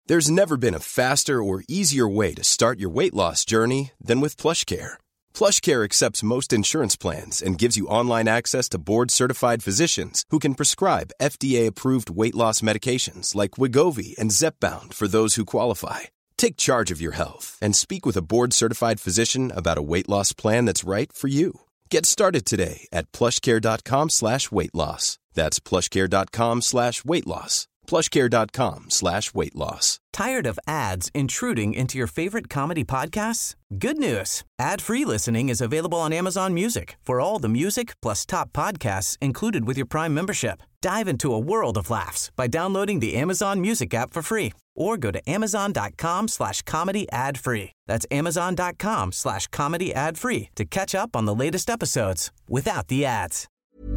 There's never been a faster or easier way to start your weight loss journey than with PlushCare. PlushCare accepts most insurance plans and gives you online access to board-certified physicians who can prescribe FDA-approved weight loss medications like Wegovy and Zepbound for those who qualify. Take charge of your health and speak with a board-certified physician about a weight loss plan that's right for you. Get started today at plushcare.com/weight loss. That's plushcare.com/weight loss. plushcare.com/weight loss. Tired of ads intruding into your favorite comedy podcasts? Good news. Ad-free listening is available on Amazon Music for all the music plus top podcasts included with your Prime membership. Dive into a world of laughs by downloading the Amazon Music app for free or go to amazon.com/comedy ad-free. That's amazon.com/comedy ad-free to catch up on the latest episodes without the ads.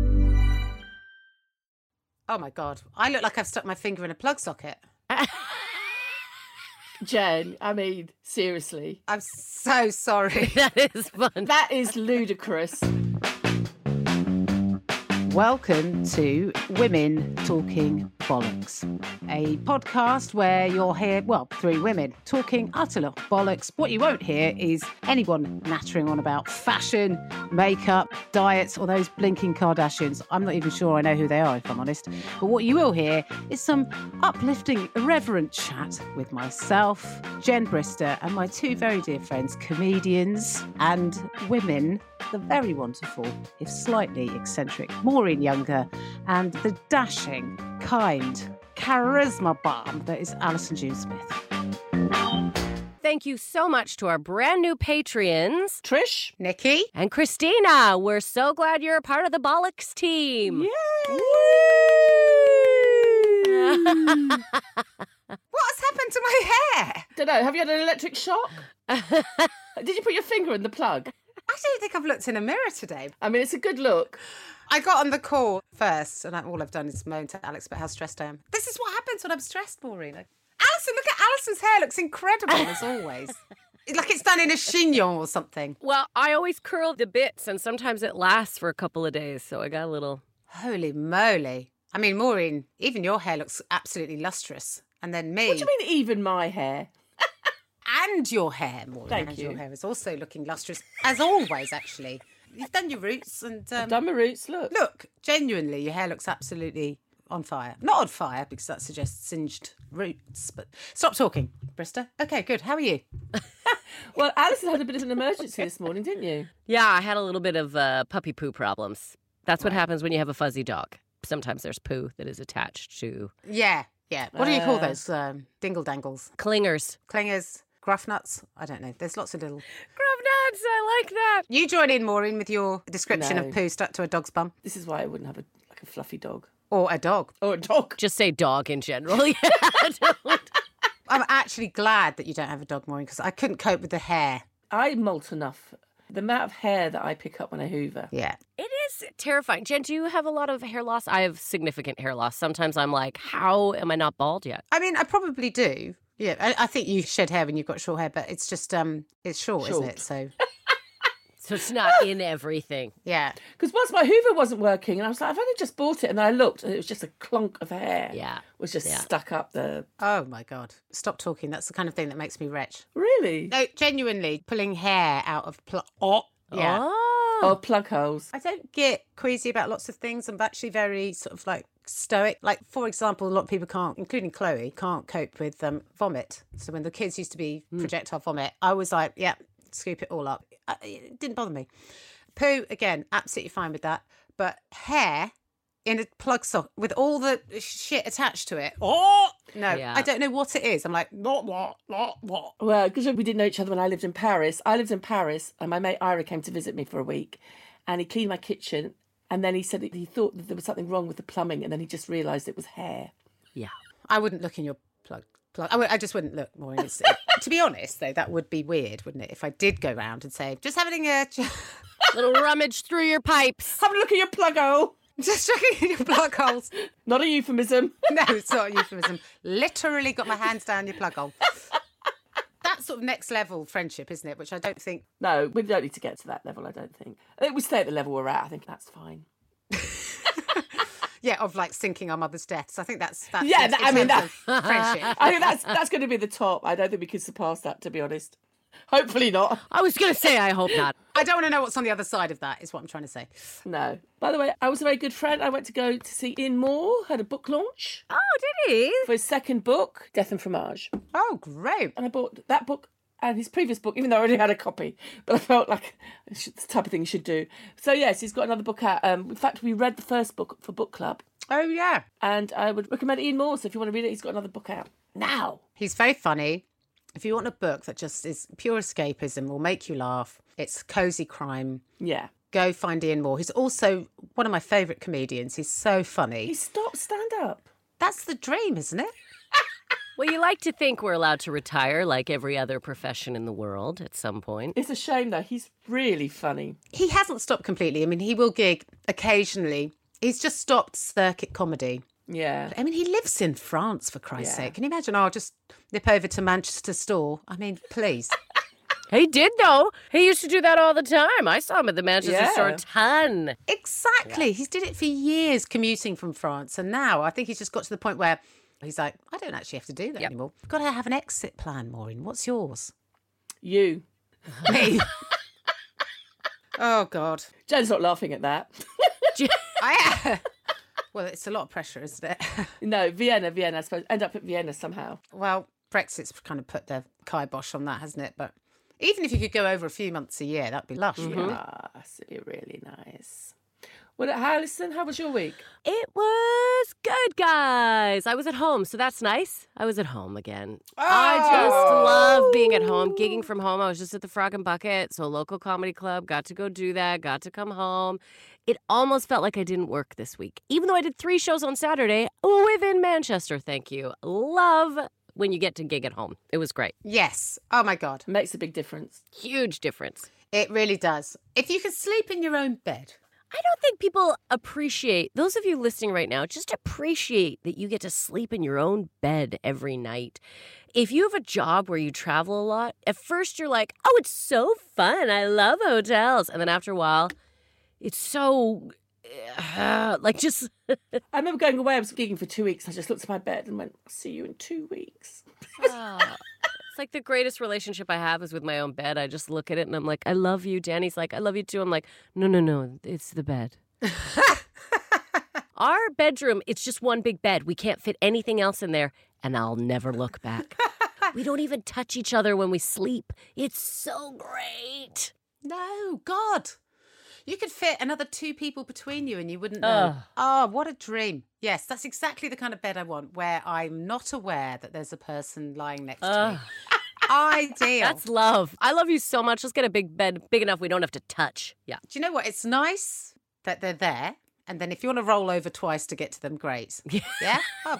Oh my God, I look like I've stuck my finger in a plug socket. Jen, I mean, seriously. I'm so sorry. That is fun. That is ludicrous. Welcome to Women Talking Bollocks, a podcast where you'll hear, well, three women talking utter bollocks. What you won't hear is anyone nattering on about fashion, makeup, diets, or those blinking Kardashians. I'm not even sure I know who they are, if I'm honest. But what you will hear is some uplifting, irreverent chat with myself, Jen Brister, and my two very dear friends, comedians and women, the very wonderful, if slightly eccentric, Maureen Younger, and the dashing, kind, charisma bomb that is Alison June Smith. Thank you so much to our brand new Patreons, Trish, Nikki, and Christina. We're so glad you're a part of the Bollocks team. Yay! what has happened to my hair? Don't know, have you had an electric shock? Did you put your finger in the plug? I don't think I've looked in a mirror today. I mean, it's a good look. I got on the call first, and all I've done is moan to Alex about how stressed I am. This is what happens when I'm stressed, Maureen. Alison, look at Alison's hair. Looks incredible, as always. Like it's done in a chignon or something. Well, I always curl the bits, and sometimes it lasts for a couple of days, so I got a little... Holy moly. I mean, Maureen, even your hair looks absolutely lustrous. And then me... What do you mean, even my hair? And your hair, Maureen. Thank you. Your hair is also looking lustrous, as always, actually. You've done your roots and... I've done my roots, look. Look, genuinely, your hair looks absolutely on fire. Not on fire, because that suggests singed roots, but... Stop talking, Brister. Okay, good. How are you? Well, Alison had a bit of an emergency this morning, didn't you? Yeah, I had a little bit of puppy poo problems. That's what happens when you have a fuzzy dog. Sometimes there's poo that is attached to... Yeah. What do you call those? Dingle-dangles? Clingers. Clingers? Gruff nuts? I don't know. There's lots of little... Gruff nuts, I like that. You join in, Maureen, with your description No. of poo stuck to a dog's bum. This is why I wouldn't have a fluffy dog. Or a dog. Or a dog. Just say dog in general. Yeah, don't. I'm actually glad that you don't have a dog, Maureen, because I couldn't cope with the hair. I molt enough. The amount of hair that I pick up when I hoover. Yeah. It is terrifying. Jen, do you have a lot of hair loss? I have significant hair loss. Sometimes I'm like, how am I not bald yet? I mean, I probably do. Yeah, I think you shed hair when you've got short hair, but it's just, it's short, isn't it? So, So it's not in everything. yeah. Because once my hoover wasn't working, and I was like, I've only just bought it, and I looked, and it was just a clunk of hair. Yeah. Was just Yeah. stuck up the... Oh, my God. Stop talking. That's the kind of thing that makes me retch. Really? No, genuinely, pulling hair out of... Yeah. Oh. Oh, plug holes. I don't get queasy about lots of things. I'm actually very sort of like stoic. Like, for example, a lot of people can't, including Chloe, can't cope with vomit. So when the kids used to be projectile vomit, I was like, yeah, scoop it all up. It didn't bother me. Poo, again, absolutely fine with that. But hair in a plug socket with all the shit attached to it. Oh, no, Yeah. I don't know what it is. I'm like, what? Well, because we didn't know each other when I lived in Paris. I lived in Paris, and my mate Ira came to visit me for a week, and he cleaned my kitchen, and then he said that he thought that there was something wrong with the plumbing, and then he just realised it was hair. Yeah. I wouldn't look in your plug. I just wouldn't look more. To be honest, though, that would be weird, wouldn't it? If I did go round and say, just having a... Little rummage through your pipes. Have a look at your plug hole. Just checking in your plug holes. Not a euphemism. No, it's not a euphemism. Literally got my hands down your plug hole. That's sort of next level friendship, isn't it? Which I don't think... No, we don't need to get to that level, I don't think. I think we stay at the level we're at. I think that's fine. Yeah, of like sinking our mother's deaths. I think that's Yeah, it, I mean, in terms of friendship. I think that's going to be the top. I don't think we can surpass that, to be honest. Hopefully not. I was going to say, I hope not. I don't want to know what's on the other side of that, is what I'm trying to say. No. By the way, I was a very good friend. I went to go to see Ian Moore, had a book launch Oh, did he? for his second book, Death and Fromage. Oh, great. And I bought that book and his previous book, even though I already had a copy. But I felt like it's the type of thing you should do. So, yes, he's got another book out. In fact, we read the first book for book club. Oh, yeah. And I would recommend Ian Moore. So if you want to read it, he's got another book out now. He's very funny. If you want a book that just is pure escapism, will make you laugh, it's cosy crime. Yeah. Go find Ian Moore. He's also one of my favourite comedians. He's so funny. He stopped stand-up. That's the dream, isn't it? Well, you like to think we're allowed to retire like every other profession in the world at some point. It's a shame, though. He's really funny. He hasn't stopped completely. I mean, he will gig occasionally. He's just stopped circuit comedy. Yeah. I mean, he lives in France, for Christ's Yeah. sake. Can you imagine? I'll just nip over to Manchester store. I mean, please. He did, though. He used to do that all the time. I saw him at the Manchester store a ton. Exactly. He's did it for years commuting from France. And now I think he's just got to the point where he's like, I don't actually have to do that anymore. I've got to have an exit plan, Maureen. What's yours? You. Me. Oh, God. Jen's not laughing at that. Well, it's a lot of pressure, isn't it? No, Vienna, I suppose. End up at Vienna somehow. Well, Brexit's kind of put the kibosh on that, hasn't it? But even if you could go over a few months a year, that'd be lush. Yes, it'd be really nice. Well, Alison, how was your week? It was good, guys. I was at home, so that's nice. I was at home again. I just love being at home, gigging from home. I was just at the Frog and Bucket, so local comedy club, got to go do that, got to come home. It almost felt like I didn't work this week, even though I did 3 shows on Saturday within Manchester, thank you. Love when you get to gig at home. It was great. Yes. Oh, my God. Makes a big difference. Huge difference. It really does. If you could sleep in your own bed. I don't think people appreciate, those of you listening right now, just appreciate that you get to sleep in your own bed every night. If you have a job where you travel a lot, at first you're like, oh, it's so fun. I love hotels. And then after a while, it's so, just... I remember going away, I was gigging for 2 weeks. I just looked at my bed and went, I'll see you in 2 weeks. It's like the greatest relationship I have is with my own bed. I just look at it and I'm like, I love you. Danny's like, I love you too. I'm like, no, it's the bed. Our bedroom, it's just one big bed. We can't fit anything else in there, and I'll never look back. We don't even touch each other when we sleep. It's so great. No, God. You could fit another 2 people between you and you wouldn't know. Oh, what a dream. Yes, that's exactly the kind of bed I want, where I'm not aware that there's a person lying next to me. Ideal. That's love. I love you so much. Let's get a big bed, big enough we don't have to touch. Yeah. Do you know what? It's nice that they're there. And then if you want to roll over twice to get to them, great. Yeah? Oh,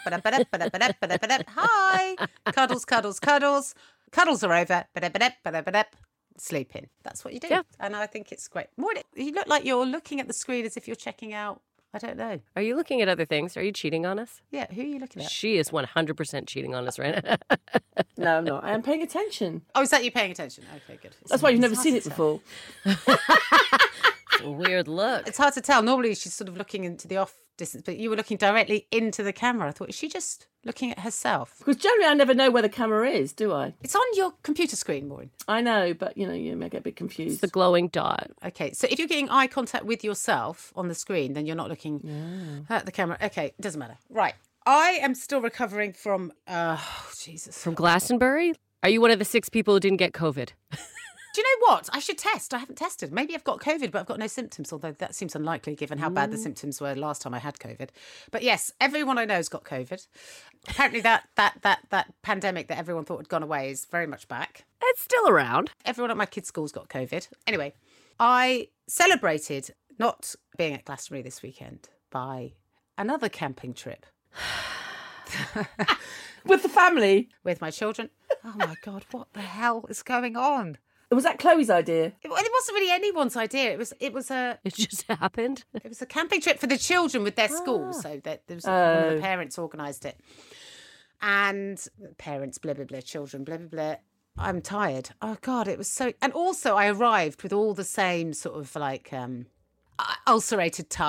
hi. Cuddles, cuddles, cuddles. Cuddles are over. Sleep in. That's what you do. Yeah. And I think it's great. You look like you're looking at the screen as if you're checking out. I don't know. Are you looking at other things? Are you cheating on us? Yeah, who are you looking at? She is 100% cheating on us right now. No, I'm not. I am paying attention. Oh, is that you paying attention? Okay, good. That's why you've never seen it before. It's a weird look. It's hard to tell. Normally she's sort of looking into the off distance, but you were looking directly into the camera. I thought, is she just looking at herself? Because generally I never know where the camera is, do I? It's on your computer screen, Maureen. I know, but, you may get a bit confused. It's the glowing dot. Okay, so if you're getting eye contact with yourself on the screen, then you're not looking at the camera. Okay, it doesn't matter. Right. I am still recovering from, Jesus. From Glastonbury? Are you one of the 6 people who didn't get COVID? Do you know what? I should test. I haven't tested. Maybe I've got COVID, but I've got no symptoms, although that seems unlikely given how bad the symptoms were last time I had COVID. But yes, everyone I know has got COVID. Apparently that pandemic that everyone thought had gone away is very much back. It's still around. Everyone at my kids' school's got COVID. Anyway, I celebrated not being at Glastonbury this weekend by another camping trip. With the family? With my children. Oh, my God, what the hell is going on? Was that Chloe's idea? It wasn't really anyone's idea. It was It just happened. It was a camping trip for the children with their school. So that there was one of the parents organised it. And parents, blah, blah, blah, children, blah, blah, blah. I'm tired. Oh, God, it was so... And also I arrived with all the same sort of like ulcerated tongue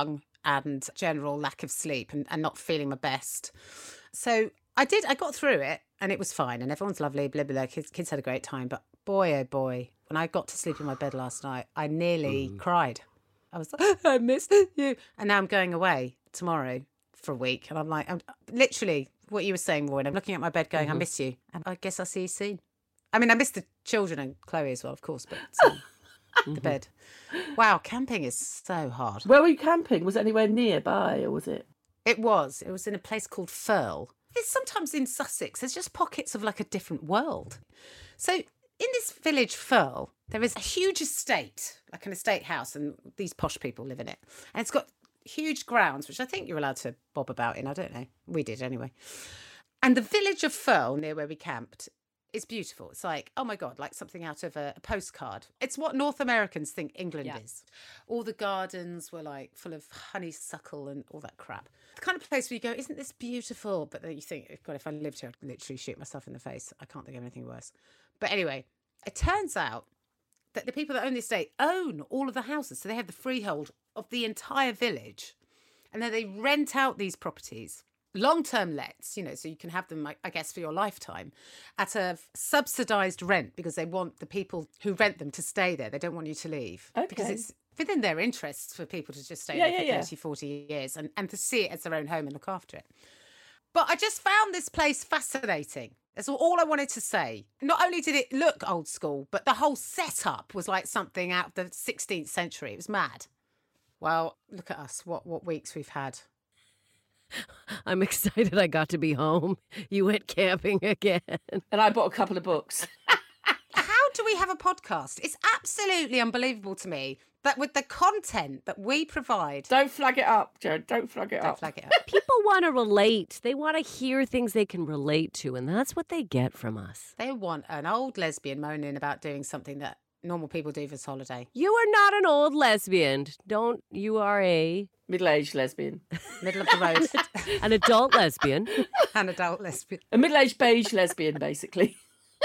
and general lack of sleep and not feeling my best. So I got through it and it was fine and everyone's lovely, blah, blah, blah. Kids had a great time. But boy, oh boy, when I got to sleep in my bed last night, I nearly cried. I was like, I miss you. And now I'm going away tomorrow for a week. And I'm like, I'm literally what you were saying, Maureen. I'm looking at my bed going, I miss you. And I guess I'll see you soon. I mean, I miss the children and Chloe as well, of course, but the bed. Wow, camping is so hard. Where were you camping? Was it anywhere nearby or was it? It was in a place called Firle. It's sometimes in Sussex. There's just pockets of like a different world. So in this village, Firle, there is a huge estate, like an estate house, and these posh people live in it. And it's got huge grounds, which I think you're allowed to bob about in. I don't know. We did anyway. And the village of Firle, near where we camped, is beautiful. It's like, oh my God, like something out of a postcard. It's what North Americans think England is. All the gardens were like full of honeysuckle and all that crap. The kind of place where you go, isn't this beautiful? But then you think, God, if I lived here, I'd literally shoot myself in the face. I can't think of anything worse. But anyway, it turns out that the people that own the estate own all of the houses. So they have the freehold of the entire village. And then they rent out these properties. Long-term lets, you know, so you can have them, I guess, for your lifetime at a subsidised rent because they want the people who rent them to stay there. They don't want you to leave. Okay. Because it's within their interests for people to just stay there for 30, 40 years and to see it as their own home and look after it. But I just found this place fascinating. That's all I wanted to say. Not only did it look old school, but the whole setup was like something out of the 16th century. It was mad. Well, look at us, what weeks we've had. I'm excited I got to be home. You went camping again. And I bought a couple of books. How do we have a podcast? It's absolutely unbelievable to me that with the content that we provide... Don't flag it up, Jared. Don't flag it up. Don't flag it up. People want to relate. They want to hear things they can relate to, and that's what they get from us. They want an old lesbian moaning about doing something that normal people do for this holiday. You are not an old lesbian. You are a... Middle-aged lesbian. Middle of the road. An adult lesbian. An adult lesbian. A middle-aged beige lesbian, basically.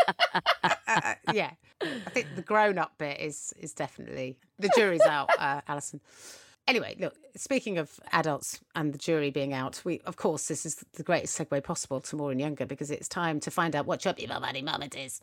Yeah. I think the grown-up bit is definitely... The jury's out, Alison. Anyway, look, speaking of adults and the jury being out, of course, this is the greatest segue possible to Maureen Younger because it's time to find out what your people money moment is.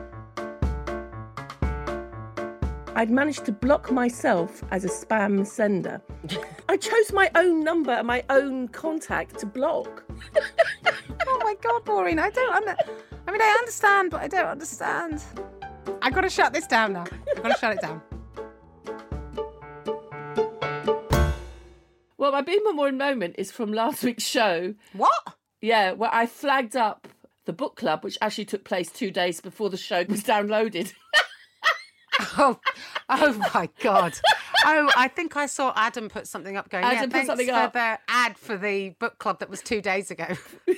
I'd managed to block myself as a spam sender. I chose my own number and my own contact to block. Oh my God, Maureen, I understand, but I don't understand. I've got to shut this down now. I've got to shut it down. Well, my Beamer Maureen moment is from last week's show. What? Yeah, where I flagged up the book club, which actually took place 2 days before the show was downloaded. Oh my God. Oh, I think I saw Adam put something up going, Adam put something up. for the ad for the book club that was 2 days ago. What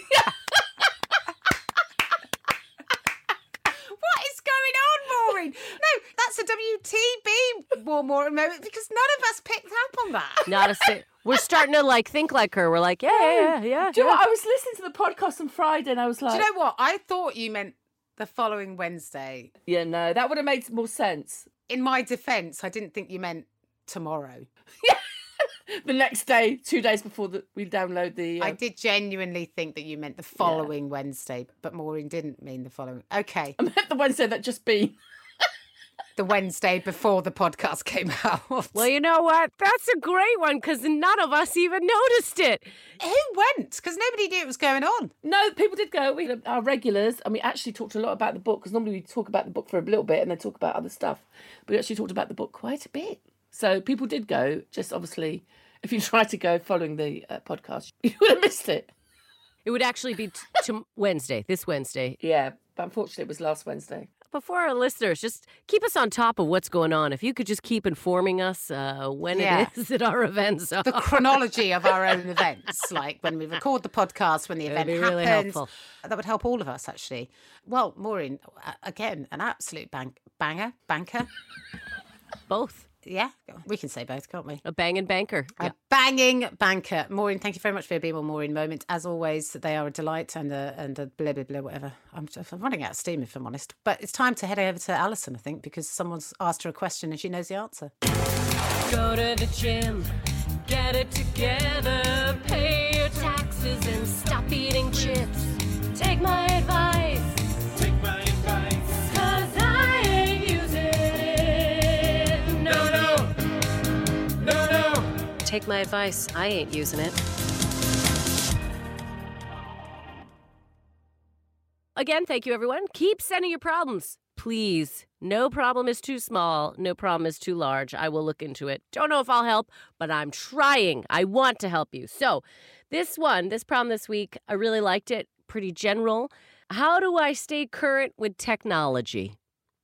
is going on, Maureen? No, that's a WTB Maureen moment because none of us picked up on that. We're starting to think like her. We're like, yeah. Do you know what? I was listening to the podcast on Friday and I was like... Do you know what? I thought you meant the following Wednesday. Yeah, no, that would have made more sense. In my defence, I didn't think you meant tomorrow. The next day, 2 days before we download the... I did genuinely think that you meant the following Wednesday, but Maureen didn't mean the following. Okay. I meant the Wednesday that just been. The Wednesday before the podcast came out. Well, you know what? That's a great one because none of us even noticed it. Who went? Because nobody knew it was going on. No, people did go. We had our regulars, and we actually talked a lot about the book because normally we talk about the book for a little bit and then talk about other stuff. But we actually talked about the book quite a bit. So people did go. Just obviously, if you try to go following the podcast, you would have missed it. It would actually be Wednesday, this Wednesday. Yeah, but unfortunately it was last Wednesday. But for our listeners, just keep us on top of what's going on. If you could just keep informing us when it is that our events are. The chronology of our own events, like when we record the podcast, when the event happens. Really helpful. That would help all of us, actually. Well, Maureen, again, an absolute banker. Both. Yeah, we can say both, can't we? A banging banker. A banging banker. Maureen, thank you very much for your Be More Maureen moment. As always, they are a delight and a blah, blah, blah, whatever. I'm running out of steam, if I'm honest. But it's time to head over to Alison, I think, because someone's asked her a question and she knows the answer. Go to the gym, Get it together, pay your taxes and stop eating chips. Take my advice. Take my advice. 'Cause I ain't using it. No. Take my advice. I ain't using it. Again, thank you, everyone. Keep sending your problems. Please. No problem is too small. No problem is too large. I will look into it. Don't know if I'll help, but I'm trying. I want to help you. So this problem this week, I really liked it. Pretty general. How do I stay current with technology?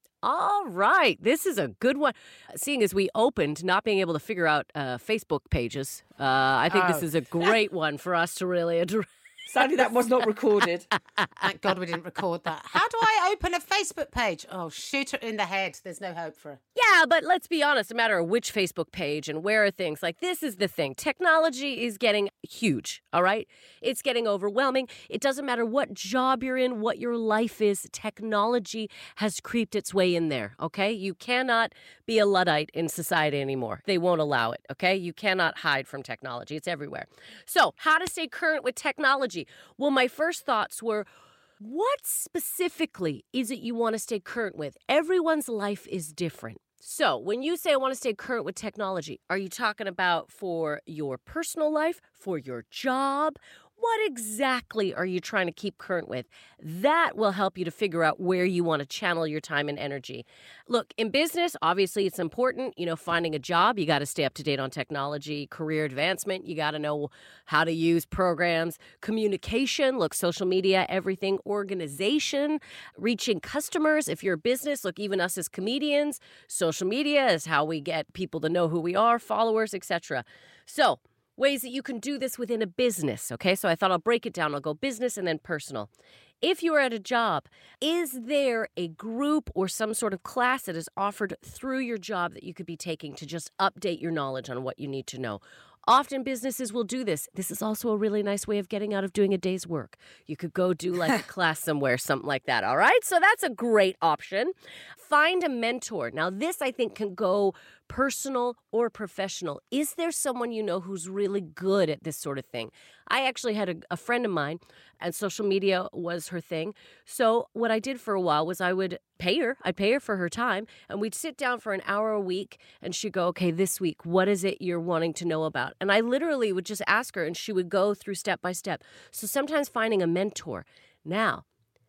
All right. This is a good one. Seeing as we opened not being able to figure out Facebook pages, I think this is a great one for us to really address. Sadly, that was not recorded. Thank God we didn't record that. How do I open a Facebook page? Oh, shoot her in the head. There's no hope for her. Yeah, but let's be honest, no matter which Facebook page and where are things, like this is the thing. Technology is getting huge, all right? It's getting overwhelming. It doesn't matter what job you're in, what your life is, technology has creeped its way in there, okay? You cannot be a Luddite in society anymore. They won't allow it, okay? You cannot hide from technology. It's everywhere. So, how to stay current with technology? Well, my first thoughts were, what specifically is it you want to stay current with? Everyone's life is different. So when you say I want to stay current with technology, are you talking about for your personal life, for your job? What exactly are you trying to keep current with? That will help you to figure out where you want to channel your time and energy. Look, in business, obviously it's important, finding a job. You got to stay up to date on technology, career advancement. You got to know how to use programs, communication, look, social media, everything, organization, reaching customers. If you're a business, look, even us as comedians, social media is how we get people to know who we are, followers, etc. So, ways that you can do this within a business, okay? So I thought I'll break it down. I'll go business and then personal. If you are at a job, is there a group or some sort of class that is offered through your job that you could be taking to just update your knowledge on what you need to know? Often businesses will do this. This is also a really nice way of getting out of doing a day's work. You could go do like a class somewhere, something like that, all right? So that's a great option. Find a mentor. Now, this I think can go personal or professional. Is there someone you know who's really good at this sort of thing? I actually had a friend of mine, and social media was her thing. So what I did for a while was I would pay her. I'd pay her for her time, and we'd sit down for an hour a week, and she'd go, okay, this week, what is it you're wanting to know about? And I literally would just ask her, and she would go through step by step. So sometimes finding a mentor. Now,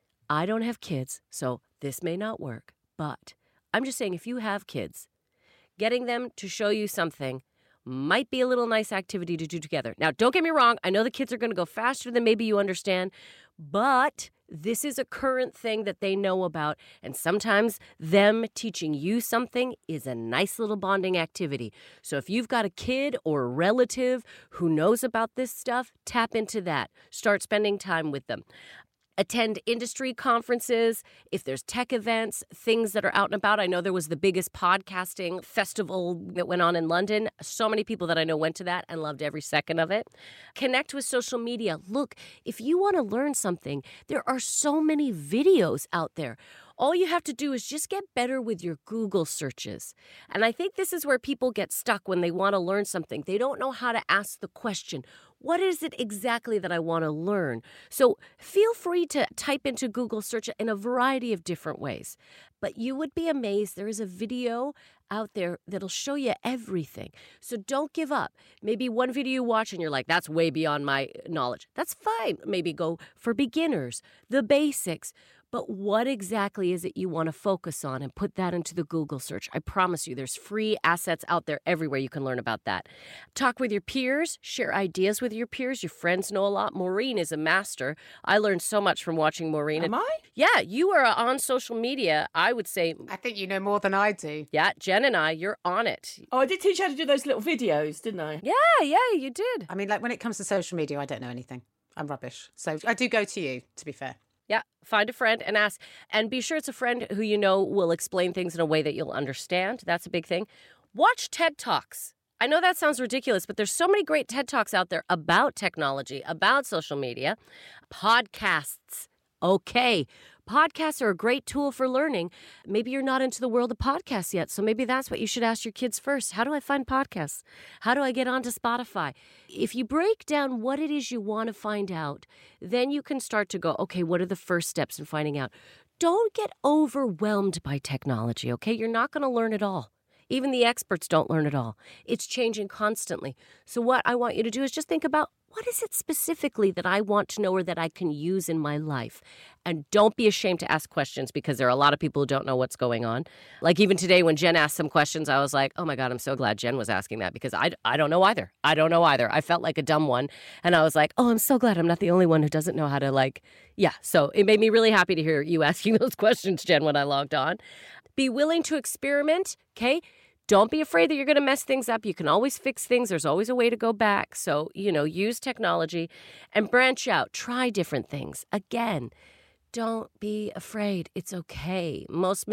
I don't have kids, so this may not work, but I'm just saying if you have kids, getting them to show you something might be a little nice activity to do together. Now, don't get me wrong. I know the kids are going to go faster than maybe you understand, but this is a current thing that they know about. And sometimes them teaching you something is a nice little bonding activity. So if you've got a kid or a relative who knows about this stuff, tap into that. Start spending time with them. Attend industry conferences, if there's tech events, things that are out and about. I know there was the biggest podcasting festival that went on in London. So many people that I know went to that and loved every second of it. Connect with social media. Look, if you want to learn something, there are so many videos out there. All you have to do is just get better with your Google searches. And I think this is where people get stuck when they want to learn something. They don't know how to ask the question, what is it exactly that I want to learn? So feel free to type into Google search in a variety of different ways. But you would be amazed. There is a video out there that'll show you everything. So don't give up. Maybe one video you watch and you're like, that's way beyond my knowledge. That's fine. Maybe go for beginners, the basics. But what exactly is it you want to focus on and put that into the Google search? I promise you, there's free assets out there everywhere you can learn about that. Talk with your peers, share ideas with your peers. Your friends know a lot. Maureen is a master. I learned so much from watching Maureen. Am I? Yeah, you are on social media, I would say. I think you know more than I do. Yeah, Jen and I, you're on it. Oh, I did teach you how to do those little videos, didn't I? Yeah, you did. I mean, like when it comes to social media, I don't know anything. I'm rubbish. So I do go to you, to be fair. Yeah, find a friend and ask. And be sure it's a friend who you know will explain things in a way that you'll understand. That's a big thing. Watch TED Talks. I know that sounds ridiculous, but there's so many great TED Talks out there about technology, about social media, podcasts. Okay, podcasts are a great tool for learning. Maybe you're not into the world of podcasts yet, so maybe that's what you should ask your kids first. How do I find podcasts? How do I get onto Spotify? If you break down what it is you want to find out, then you can start to go, okay, what are the first steps in finding out? Don't get overwhelmed by technology, okay? You're not going to learn it all. Even the experts don't learn it all. It's changing constantly. So what I want you to do is just think about, what is it specifically that I want to know or that I can use in my life? And don't be ashamed to ask questions, because there are a lot of people who don't know what's going on. Like even today when Jen asked some questions, I was like, oh my God, I'm so glad Jen was asking that, because I don't know either. I don't know either. I felt like a dumb one. And I was like, oh, I'm so glad I'm not the only one who doesn't know how to So it made me really happy to hear you asking those questions, Jen, when I logged on. Be willing to experiment, okay? Don't be afraid that you're going to mess things up. You can always fix things. There's always a way to go back. So, use technology and branch out. Try different things. Again, don't be afraid. It's okay. Almost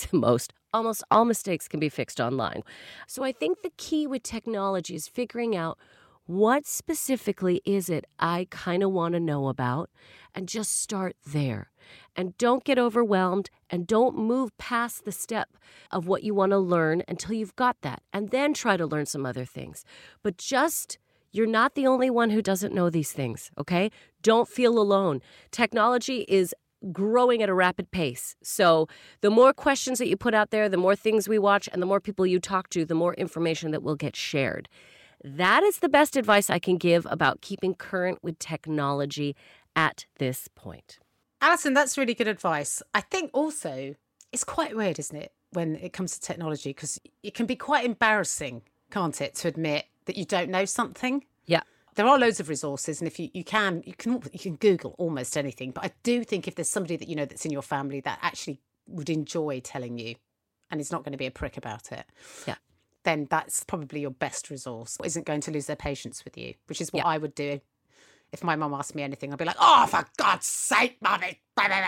all mistakes can be fixed online. So I think the key with technology is figuring out what specifically is it I kind of want to know about, and just start there. And don't get overwhelmed, and don't move past the step of what you want to learn until you've got that, and then try to learn some other things. But you're not the only one who doesn't know these things, okay? Don't feel alone. Technology is growing at a rapid pace. So the more questions that you put out there, the more things we watch, and the more people you talk to, the more information that will get shared. That is the best advice I can give about keeping current with technology at this point. Alison, that's really good advice. I think also it's quite weird, isn't it, when it comes to technology, because it can be quite embarrassing, can't it, to admit that you don't know something? Yeah. There are loads of resources, and if you can Google almost anything. But I do think if there's somebody that you know that's in your family that actually would enjoy telling you, and is not going to be a prick about it, then that's probably your best resource. Isn't going to lose their patience with you, which is what I would do. If my mum asked me anything, I'd be like, oh, for God's sake, Mummy.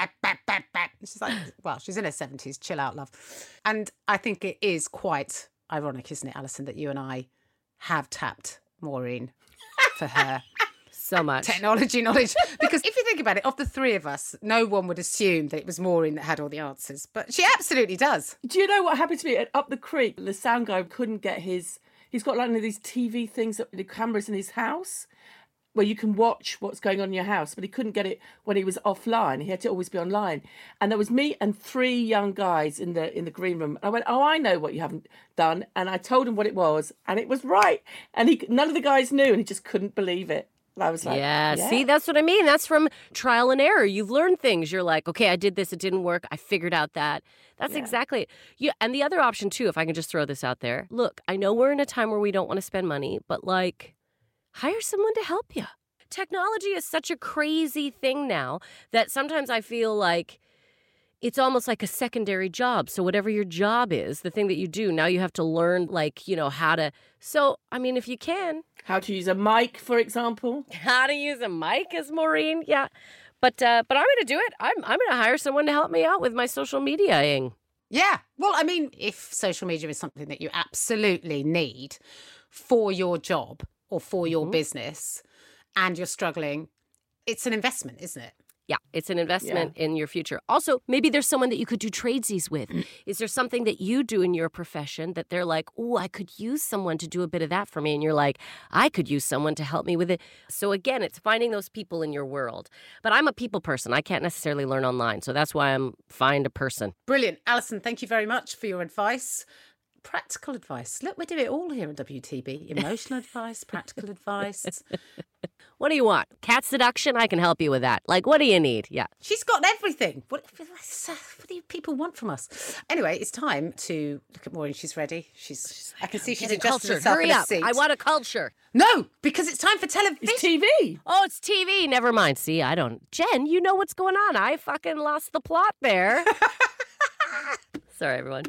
She's like, well, she's in her 70s. Chill out, love. And I think it is quite ironic, isn't it, Alison, that you and I have tapped Maureen for her so much technology knowledge. Because if you think about it, of the three of us, no one would assume that it was Maureen that had all the answers. But she absolutely does. Do you know what happened to me up the creek? The sound guy couldn't get he's got like one of these TV things, the cameras in his house, where you can watch what's going on in your house, but he couldn't get it when he was offline. He had to always be online. And there was me and three young guys in the green room. I went, oh, I know what you haven't done. And I told him what it was, and it was right. And none of the guys knew, and he just couldn't believe it. And I was like, yeah, see, that's what I mean. That's from trial and error. You've learned things. You're like, okay, I did this. It didn't work. I figured out that. That's exactly it. Yeah, and the other option, too, if I can just throw this out there. Look, I know we're in a time where we don't want to spend money, but hire someone to help you. Technology is such a crazy thing now that sometimes I feel like it's almost like a secondary job. So whatever your job is, the thing that you do, now you have to learn, how to. So, I mean, if you can. How to use a mic, for example. How to use a mic, as Maureen. Yeah. But I'm going to do it. I'm going to hire someone to help me out with my social media-ing. Yeah. Well, I mean, if social media is something that you absolutely need for your job or for your business, and you're struggling, it's an investment, isn't it? Yeah, it's an investment in your future. Also, maybe there's someone that you could do tradesies with. Is there something that you do in your profession that they're like, oh, I could use someone to do a bit of that for me? And you're like, I could use someone to help me with it. So again, it's finding those people in your world. But I'm a people person. I can't necessarily learn online. So that's why I'm find a person. Brilliant. Alison, thank you very much for your advice. Practical advice. Look, we do it all here at WTB. Emotional advice, practical advice. What do you want? Cat seduction? I can help you with that. What do you need? Yeah. She's got everything. What do you people want from us? Anyway, it's time to look at Maureen. She's ready. I can see she's adjusted herself Hurry in a up. seat. I want a culture. No, because it's time for television. It's TV. Oh, it's TV. Never mind. See, I don't. Jen, you know what's going on. I fucking lost the plot there. Sorry, everyone.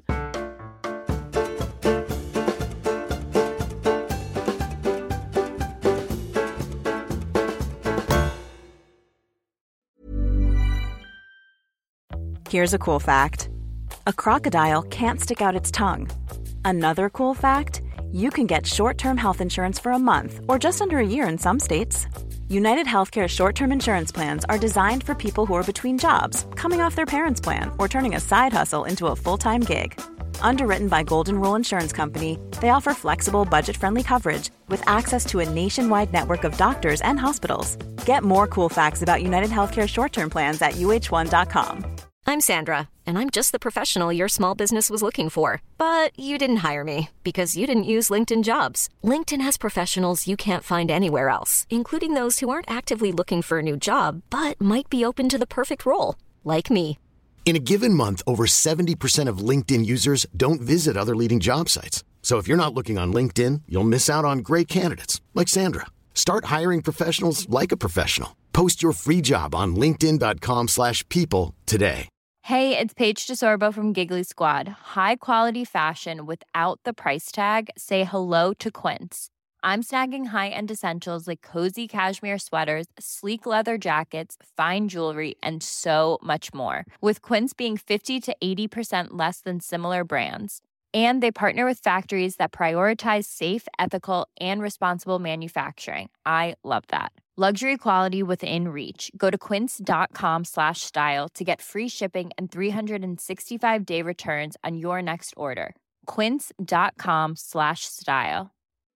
Here's a cool fact. A crocodile can't stick out its tongue. Another cool fact, you can get short-term health insurance for a month or just under a year in some states. United Healthcare short-term insurance plans are designed for people who are between jobs, coming off their parents' plan, or turning a side hustle into a full-time gig. Underwritten by Golden Rule Insurance Company, they offer flexible, budget-friendly coverage with access to a nationwide network of doctors and hospitals. Get more cool facts about United Healthcare short-term plans at uh1.com. I'm Sandra, and I'm just the professional your small business was looking for. But you didn't hire me because you didn't use LinkedIn Jobs. LinkedIn has professionals you can't find anywhere else, including those who aren't actively looking for a new job, but might be open to the perfect role, like me. In a given month, over 70% of LinkedIn users don't visit other leading job sites. So if you're not looking on LinkedIn, you'll miss out on great candidates like Sandra. Start hiring professionals like a professional. Post your free job on linkedin.com/people today. Hey, it's Paige DeSorbo from Giggly Squad. High quality fashion without the price tag. Say hello to Quince. I'm snagging high-end essentials like cozy cashmere sweaters, sleek leather jackets, fine jewelry, and so much more. With Quince being 50 to 80% less than similar brands. And they partner with factories that prioritize safe, ethical, and responsible manufacturing. I love that. Luxury quality within reach. Go to quince.com/style to get free shipping and 365-day returns on your next order. Quince.com/style.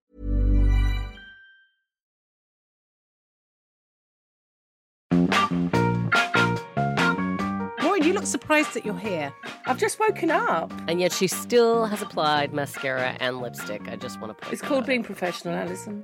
Maureen, you look surprised that you're here. I've just woken up. And yet she still has applied mascara and lipstick. I just want to point It's that called out. being professional, Alison.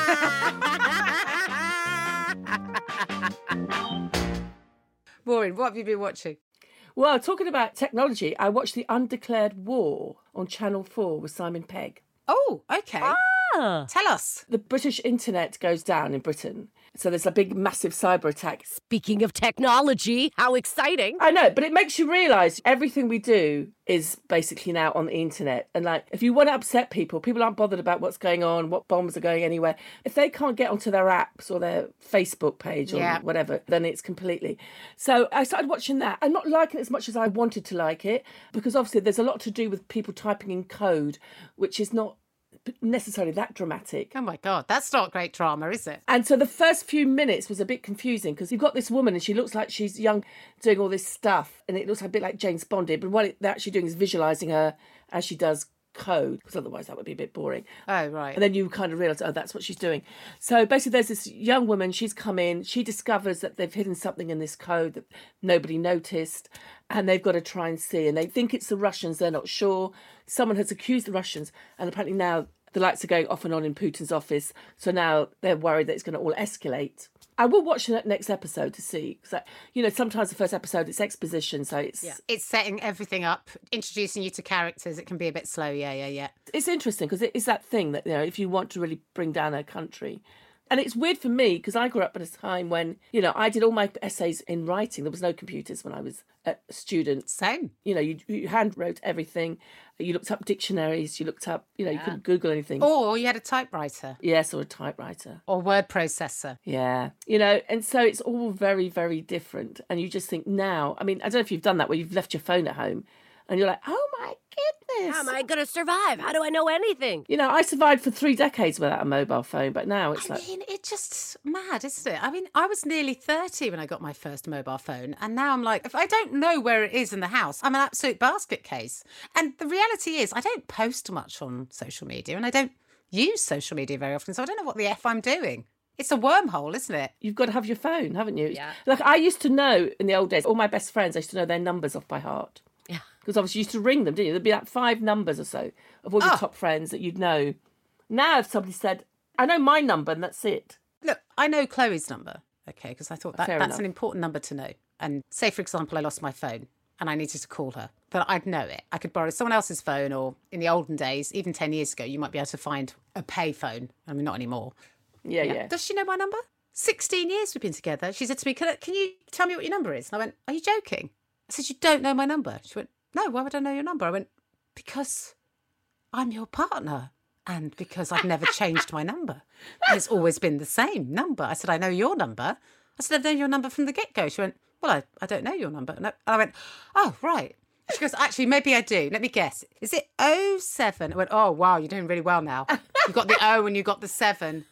Maureen, what have you been watching? Well, talking about technology, I watched The Undeclared War on Channel 4 with Simon Pegg. Oh, okay. Ah. Tell us. The British internet goes down in Britain. So there's a big, massive cyber attack. Speaking of technology, how exciting. I know, but it makes you realise everything we do is basically now on the internet. And like, if you want to upset people, people aren't bothered about what's going on, what bombs are going anywhere. If they can't get onto their apps or their Facebook page or whatever, then it's completely. So I started watching that. I'm not liking it as much as I wanted to like it, because obviously there's a lot to do with people typing in code, which is not necessarily that dramatic. Oh my God, that's not great drama, is it? And so the first few minutes was a bit confusing because you've got this woman and she looks like she's young doing all this stuff and it looks a bit like James Bond did, but what they're actually doing is visualising her as she does code, because otherwise that would be a bit boring. Oh, right. And then you kind of realise, oh, that's what she's doing. So basically there's this young woman, she's come in, she discovers that they've hidden something in this code that nobody noticed, and they've got to try and see, and they think it's the Russians, they're not sure. Someone has accused the Russians, and apparently now the lights are going off and on in Putin's office, so now they're worried that it's going to all escalate. I will watch the next episode to see, because, you know, sometimes the first episode, it's exposition, so it's... Yeah. It's setting everything up, introducing you to characters. It can be a bit slow, yeah. It's interesting, because it is that thing that, you know, if you want to really bring down a country... And it's weird for me, because I grew up at a time when, you know, I did all my essays in writing. There was no computers when I was a student. Same. You know, you hand wrote everything. You looked up dictionaries. You looked up, you know, you couldn't Google anything. Or you had a typewriter. Yes, or a typewriter. Or word processor. Yeah. You know, and so it's all very, very different. And you just think now, I mean, I don't know if you've done that, where you've left your phone at home and you're like, oh my goodness. How am I going to survive? How do I know anything? You know, I survived for 3 decades without a mobile phone, but now it's I mean, it's just mad, isn't it? I mean, I was nearly 30 when I got my first mobile phone, and now I'm like, if I don't know where it is in the house, I'm an absolute basket case. And the reality is, I don't post much on social media, and I don't use social media very often, so I don't know what the F I'm doing. It's a wormhole, isn't it? You've got to have your phone, haven't you? Yeah. Like, I used to know in the old days, all my best friends, I used to know their numbers off by heart. Yeah. Because obviously you used to ring them, didn't you? There'd be like 5 numbers or so of all your top friends that you'd know. Now, if somebody said, I know my number and that's it. Look, I know Chloe's number, okay, because I thought that's enough. an important number to know. And say, for example, I lost my phone and I needed to call her, then I'd know it. I could borrow someone else's phone, or in the olden days, even 10 years ago, you might be able to find a pay phone. I mean, not anymore. Yeah. Does she know my number? 16 years we've been together. She said to me, can you tell me what your number is? And I went, are you joking? I said, you don't know my number? She went, no, why would I know your number? I went, because I'm your partner and because I've never changed my number. And it's always been the same number. I said, I know your number. I said, I've known your number from the get-go. She went, well, I don't know your number. And I went, oh, right. She goes, actually, maybe I do. Let me guess. Is it 07? I went, oh, wow, you're doing really well now. You got the O and you got the 7.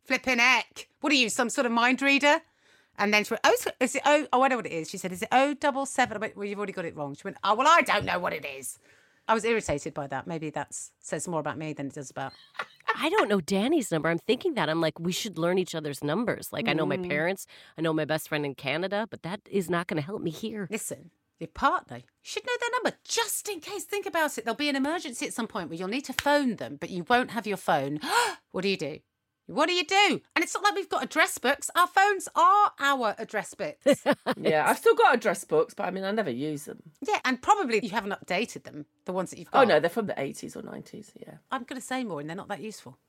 Flipping heck. What are you, some sort of mind reader? And then she went, I know what it is. She said, is it 077? I went, well, you've already got it wrong. She went, oh, well, I don't know what it is. I was irritated by that. Maybe that says more about me than it does about... I don't know Danny's number. I'm thinking that. I'm like, we should learn each other's numbers. Like, I know my parents. I know my best friend in Canada, but that is not going to help me here. Listen, your partner, you should know their number just in case. Think about it. There'll be an emergency at some point where you'll need to phone them, but you won't have your phone. What do you do? What do you do? And it's not like we've got address books. Our phones are our address books. Yeah, I've still got address books, but I mean, I never use them. Yeah, and probably you haven't updated them, the ones that you've got. Oh, no, they're from the 80s or 90s, yeah. I'm going to say more, and they're not that useful.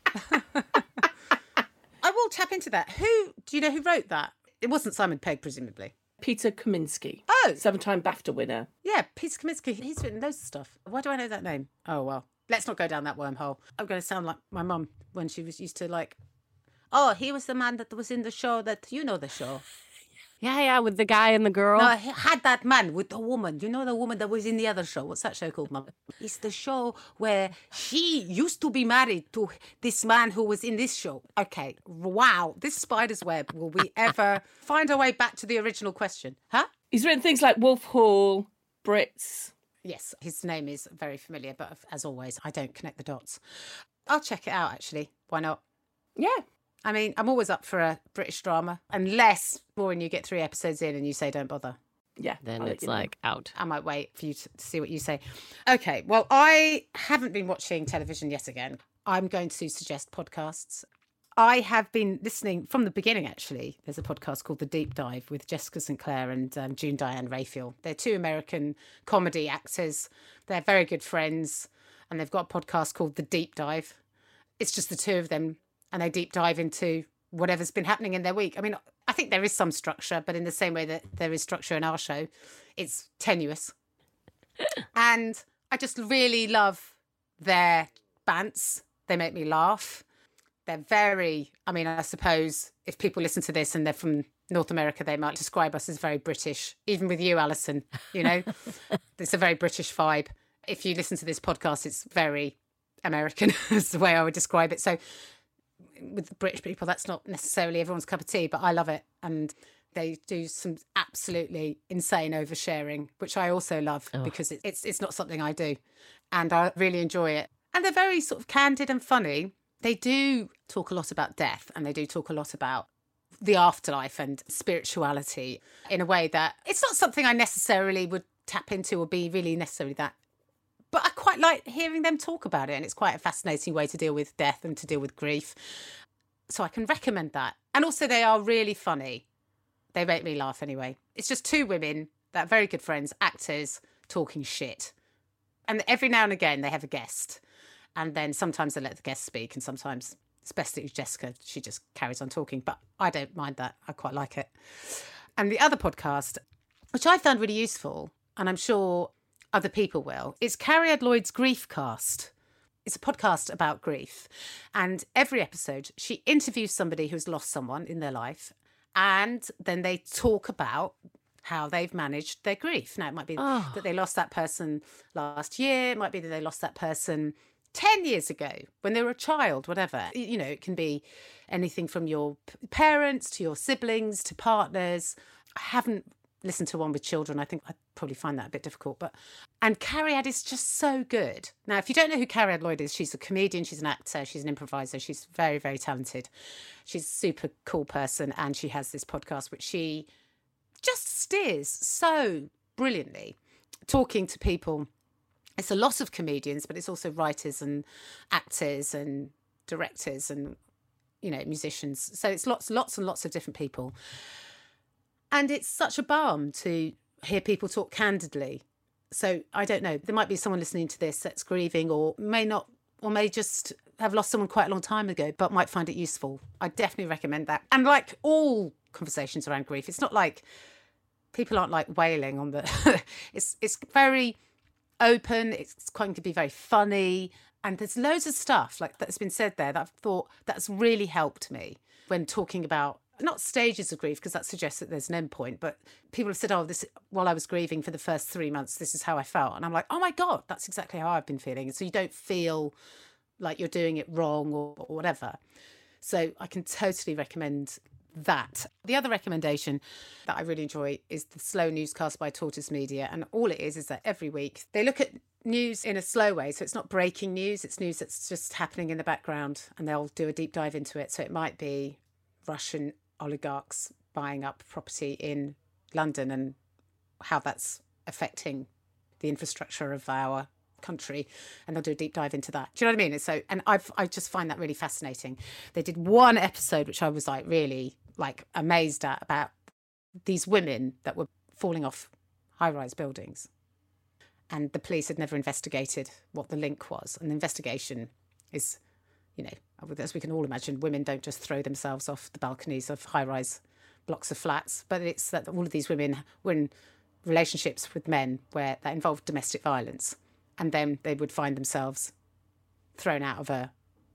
I will tap into that. Do you know who wrote that? It wasn't Simon Pegg, presumably. Peter Kaminsky. Oh. 7-time BAFTA winner. Yeah, Peter Kaminsky. He's written loads of stuff. Why do I know that name? Oh, well. Let's not go down that wormhole. I'm going to sound like my mum when she was used to like, oh, he was the man that was in the show that, you know the show. Yeah, with the guy and the girl. No, he had that man with the woman. You know the woman that was in the other show? What's that show called, Mum? It's the show where she used to be married to this man who was in this show. Okay, wow. This spider's web. Will we ever find our way back to the original question? Huh? He's written things like Wolf Hall, Brits. Yes, his name is very familiar, but as always, I don't connect the dots. I'll check it out, actually. Why not? Yeah. I mean, I'm always up for a British drama, unless, Maureen, you get 3 episodes in and you say don't bother. Yeah. Then it's like out. I might wait for you to see what you say. Okay, well, I haven't been watching television yet again. I'm going to suggest podcasts. I have been listening from the beginning, actually. There's a podcast called The Deep Dive with Jessica St. Clair and June Diane Raphael. They're 2 American comedy actors. They're very good friends, and they've got a podcast called The Deep Dive. It's just the 2 of them, and they deep dive into whatever's been happening in their week. I mean, I think there is some structure, but in the same way that there is structure in our show, it's tenuous. And I just really love their bants. They make me laugh. They're very, I mean, I suppose if people listen to this and they're from North America, they might describe us as very British. Even with you, Alison, you know, it's a very British vibe. If you listen to this podcast, it's very American is the way I would describe it. So with British people, that's not necessarily everyone's cup of tea, but I love it. And they do some absolutely insane oversharing, which I also love because it's not something I do. And I really enjoy it. And they're very sort of candid and funny. They do talk a lot about death, and they do talk a lot about the afterlife and spirituality in a way that it's not something I necessarily would tap into or be really necessarily that. But I quite like hearing them talk about it, and it's quite a fascinating way to deal with death and to deal with grief. So I can recommend that. And also they are really funny. They make me laugh anyway. It's just 2 women that are very good friends, actors, talking shit. And every now and again they have a guest. And then sometimes they let the guest speak, and sometimes it's best that it's Jessica. She just carries on talking. But I don't mind that. I quite like it. And the other podcast, which I found really useful, and I'm sure other people will, is Cariad Lloyd's Grief Cast. It's a podcast about grief. And every episode, she interviews somebody who's lost someone in their life. And then they talk about how they've managed their grief. Now, it might be that they lost that person last year. It might be that they lost that person 10 years ago when they were a child, whatever. You know, it can be anything from your parents to your siblings to partners. I haven't listened to one with children. I think I'd probably find that a bit difficult. And Cariad is just so good. Now, if you don't know who Cariad Lloyd is, she's a comedian, she's an actor, she's an improviser, she's very, very talented. She's a super cool person, and she has this podcast which she just steers so brilliantly, talking to people. It's a lot of comedians, but it's also writers and actors and directors and, you know, musicians. So it's lots and lots of different people. And it's such a balm to hear people talk candidly. So I don't know, there might be someone listening to this that's grieving or may not, or may just have lost someone quite a long time ago, but might find it useful. I definitely recommend that. And like all conversations around grief, it's not like people aren't like wailing on the, it's very open, it's going to be very funny. And there's loads of stuff like that's been said there that I've thought that's really helped me when talking about not stages of grief, because that suggests that there's an end point, but people have said, oh, this, while I was grieving for the first 3 months, this is how I felt. And I'm like, oh my God, that's exactly how I've been feeling. So you don't feel like you're doing it wrong or whatever. So I can totally recommend that. The other recommendation that I really enjoy is the Slow Newscast by Tortoise Media. And all it is that every week they look at news in a slow way. So it's not breaking news, it's news that's just happening in the background, and they'll do a deep dive into it. So it might be Russian oligarchs buying up property in London and how that's affecting the infrastructure of our country, and they'll do a deep dive into that. Do you know what I mean? So, and I just find that really fascinating. They did one episode which I was like really like amazed at, about these women that were falling off high-rise buildings, and the police had never investigated what the link was. And the investigation is, you know, as we can all imagine, women don't just throw themselves off the balconies of high-rise blocks of flats, but it's that all of these women were in relationships with men where that involved domestic violence, and then they would find themselves thrown out of a...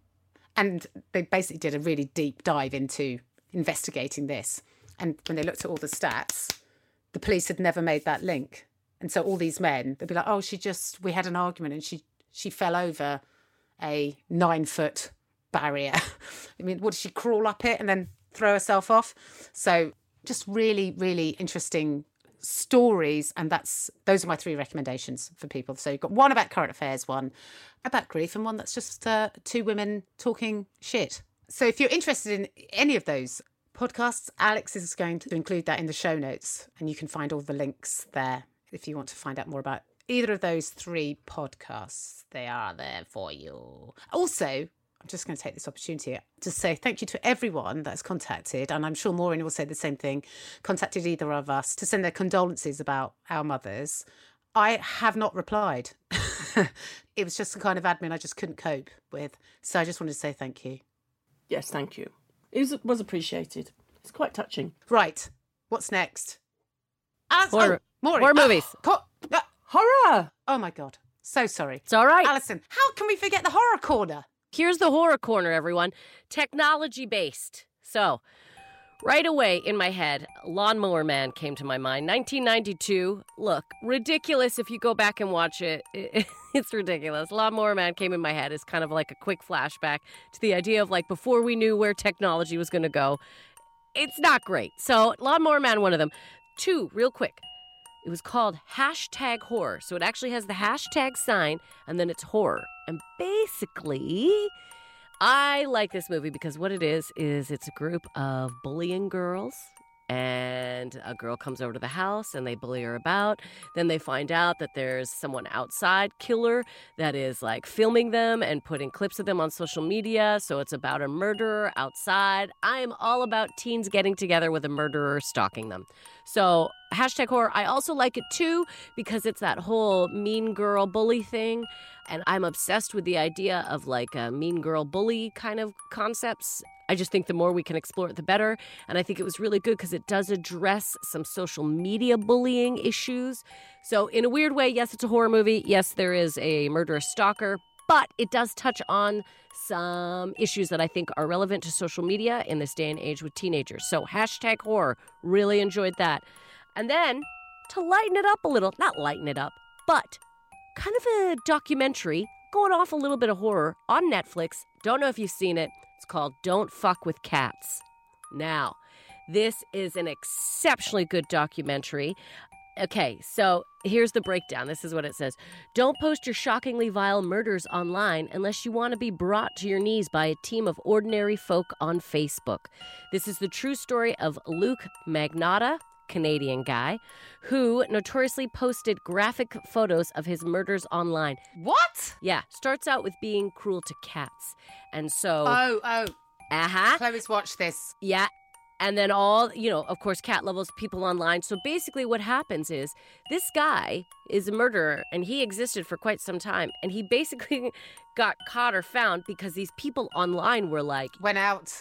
And they basically did a really deep dive into investigating this. And when they looked at all the stats, the police had never made that link. And so all these men, they'd be like, oh, we had an argument and she fell over a 9-foot barrier. I mean, what, did she crawl up it and then throw herself off? So just really, really interesting stories. And those are my 3 recommendations for people. So you've got one about current affairs, one about grief, and one that's just 2 women talking shit. So if you're interested in any of those podcasts, Alex is going to include that in the show notes, and you can find all the links there if you want to find out more about either of those 3 podcasts. They are there for you. Also, I'm just going to take this opportunity to say thank you to everyone that's contacted, and I'm sure Maureen will say the same thing, contacted either of us to send their condolences about our mothers. I have not replied. It was just the kind of admin I just couldn't cope with. So I just wanted to say thank you. Yes, thank you. It was appreciated. It's quite touching. Right. What's next? Horror movies. Horror! Oh, my God. So sorry. It's all right. Alison, how can we forget the horror corner? Here's the horror corner, everyone. Technology-based. So, right away in my head, Lawnmower Man came to my mind. 1992. Look, ridiculous if you go back and watch it. It's ridiculous. Lawnmower Man came in my head as kind of like a quick flashback to the idea of like before we knew where technology was going to go. It's not great. So, Lawnmower Man, one of them. 2, real quick. It was called #horror. So it actually has the hashtag sign, and then it's horror. And basically, I like this movie because what it is it's a group of bullying girls. And a girl comes over to the house and they bully her about. Then they find out that there's someone outside, killer, that is like filming them and putting clips of them on social media. So it's about a murderer outside. I am all about teens getting together with a murderer stalking them. So #horror. I also like it too because it's that whole mean girl bully thing. And I'm obsessed with the idea of like a mean girl bully kind of concepts. I just think the more we can explore it, the better. And I think it was really good because it does address some social media bullying issues. So in a weird way, yes, it's a horror movie. Yes, there is a murderous stalker, but it does touch on some issues that I think are relevant to social media in this day and age with teenagers. So #horror, really enjoyed that. And then to lighten it up a little, not lighten it up, but kind of a documentary going off a little bit of horror on Netflix. Don't know if you've seen it. It's called Don't Fuck with Cats. Now, this is an exceptionally good documentary. Okay, so here's the breakdown. This is what it says. Don't post your shockingly vile murders online unless you want to be brought to your knees by a team of ordinary folk on Facebook. This is the true story of Luke Magnotta, Canadian guy, who notoriously posted graphic photos of his murders online. What? Yeah, starts out with being cruel to cats. And so... Oh. Uh-huh. Chloe's watched this. Yeah. And then all, of course, cat lovers, people online. So basically what happens is this guy is a murderer and he existed for quite some time. And he basically got caught or found because these people online were like... Went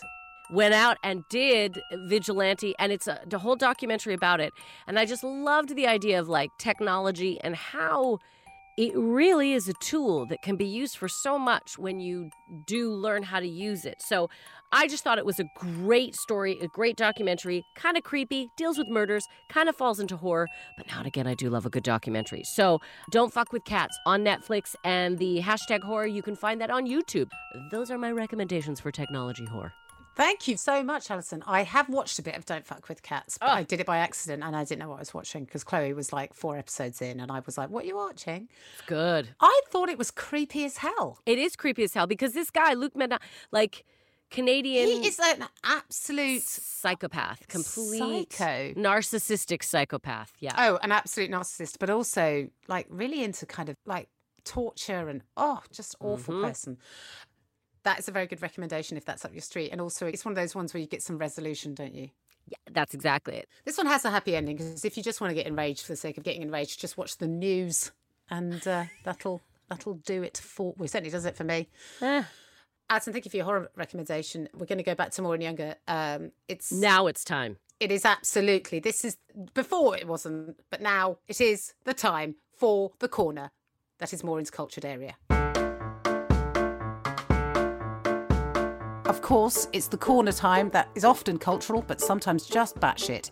out and did vigilante, and it's the whole documentary about it. And I just loved the idea of like technology and how it really is a tool that can be used for so much when you do learn how to use it. So I just thought it was a great story, a great documentary, kind of creepy, deals with murders, kind of falls into horror, but now and again, I do love a good documentary. So Don't Fuck with Cats on Netflix, and the #horror, you can find that on YouTube. Those are my recommendations for technology horror. Thank you so much, Alison. I have watched a bit of Don't Fuck With Cats, but I did it by accident and I didn't know what I was watching because Chloe was like 4 episodes in and I was like, what are you watching? It's good. I thought it was creepy as hell. It is creepy as hell because this guy, Luke Medina, like Canadian... He is an absolute... psychopath. Complete... psycho. Narcissistic psychopath, yeah. Oh, an absolute narcissist, but also like really into kind of like torture and, just awful person. That is a very good recommendation if that's up your street. And also, it's one of those ones where you get some resolution, don't you? Yeah, that's exactly it. This one has a happy ending because if you just want to get enraged for the sake of getting enraged, just watch the news and that'll do it for... Well, it certainly does it for me. Alison, thank you for your horror recommendation. We're going to go back to More and Younger. Now it's time. It is absolutely. This is... Before it wasn't, but now it is the time for the corner that is Maureen's cultured area. Of course, it's the corner time that is often cultural, but sometimes just batshit.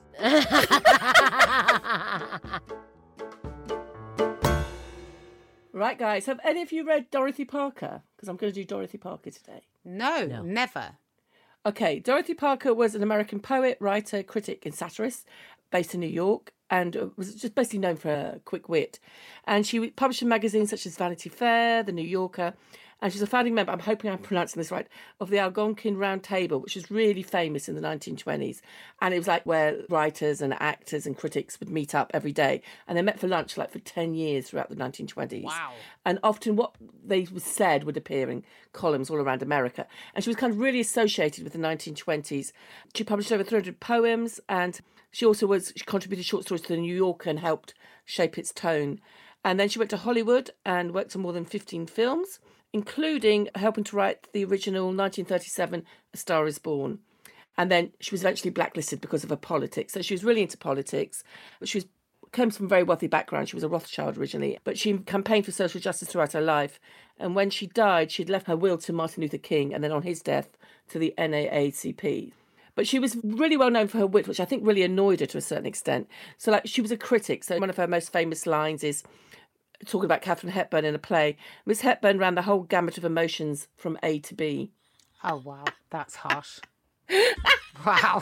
Right, guys, have any of you read Dorothy Parker? Because I'm going to do Dorothy Parker today. No, never. Okay, Dorothy Parker was an American poet, writer, critic and satirist based in New York and was just basically known for her quick wit. And she published in magazines such as Vanity Fair, The New Yorker, and she's a founding member, I'm hoping I'm pronouncing this right, of the Algonquin Round Table, which was really famous in the 1920s. And it was like where writers and actors and critics would meet up every day. And they met for lunch like for 10 years throughout the 1920s. Wow. And often what they said would appear in columns all around America. And she was kind of really associated with the 1920s. She published over 300 poems and she contributed short stories to the New Yorker and helped shape its tone. And then she went to Hollywood and worked on more than 15 films, including helping to write the original 1937 A Star is Born. And then she was eventually blacklisted because of her politics. So she was really into politics. But she comes from a very wealthy background. She was a Rothschild originally, but she campaigned for social justice throughout her life. And when she died, she'd left her will to Martin Luther King and then on his death to the NAACP. But she was really well known for her wit, which I think really annoyed her to a certain extent. So like she was a critic. So one of her most famous lines is talking about Katharine Hepburn in a play. Miss Hepburn ran the whole gamut of emotions from A to B. Oh, wow. That's harsh. Wow.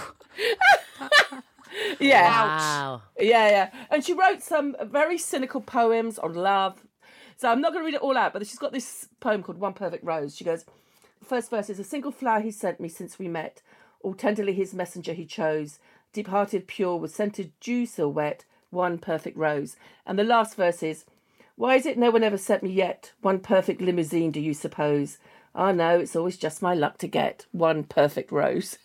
Yeah. Wow. Yeah. And she wrote some very cynical poems on love. So I'm not going to read it all out, but she's got this poem called One Perfect Rose. She goes, the first verse is, a single flower he sent me since we met, all tenderly his messenger he chose, deep-hearted, pure, with scented dew still wet, one perfect rose. And the last verse is, why is it no one ever sent me yet one perfect limousine, do you suppose? Oh, no, it's always just my luck to get one perfect rose.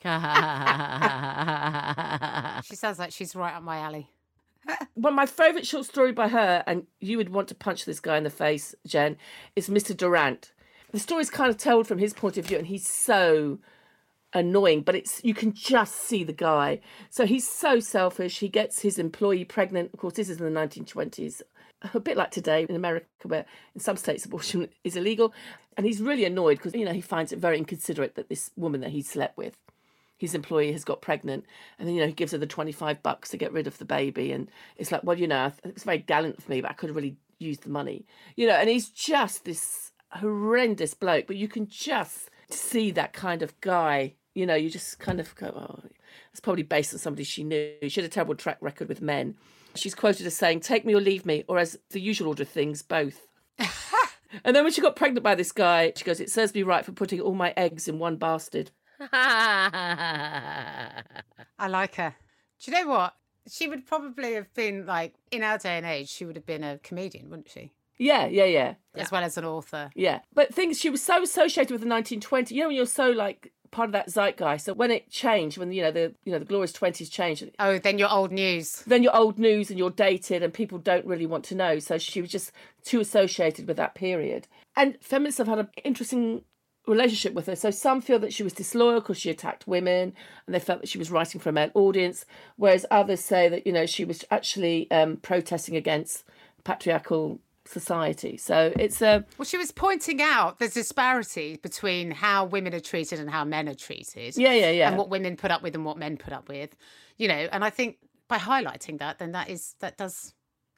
She sounds like she's right up my alley. One of my favourite short story by her, and you would want to punch this guy in the face, Jen, is Mr. Durant. The story's kind of told from his point of view, and he's so annoying, but you can just see the guy. So he's so selfish. He gets his employee pregnant. Of course, this is in the 1920s. A bit like today in America, where in some states abortion is illegal. And he's really annoyed because, he finds it very inconsiderate that this woman that he slept with, his employee, has got pregnant. And then, he gives her the $25 to get rid of the baby. And it's like, well, it's very gallant of me, but I could have really used the money. And he's just this horrendous bloke. But you can just see that kind of guy. You just kind of go, oh, it's probably based on somebody she knew. She had a terrible track record with men. She's quoted as saying, take me or leave me, or as the usual order of things, both. And then when she got pregnant by this guy, she goes, it serves me right for putting all my eggs in one bastard. I like her. Do you know what? She would probably have been like, in our day and age, she would have been a comedian, wouldn't she? Yeah. As well as an author. Yeah. But she was so associated with the 1920s. When you're so like part of that zeitgeist. So when it changed, when the glorious 20s changed. Oh, then you're old news. Then you're old news and you're dated and people don't really want to know. So she was just too associated with that period. And feminists have had an interesting relationship with her. So some feel that she was disloyal because she attacked women and they felt that she was writing for a male audience, whereas others say that, she was actually protesting against patriarchal society. So it's well, she was pointing out the disparity between how women are treated and how men are treated. Yeah. And what women put up with and what men put up with, and I think by highlighting that, then that does